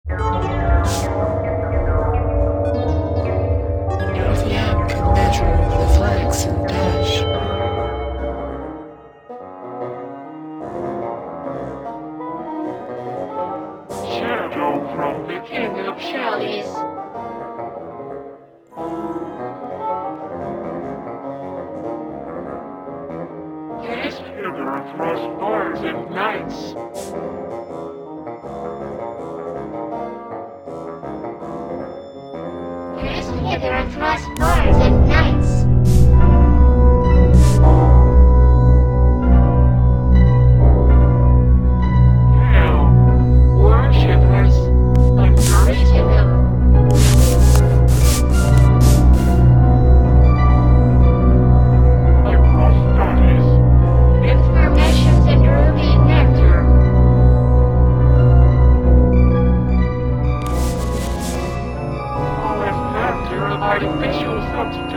LVM can measure the flags and dash. Shadow from the King of Chalice. Cast hither thrust bards and knights. Cast hither thrust bards and knights. Hail, worshippers, encourage him. Hypostatis, Informations and ruby nectar. all as factor of artificial substance.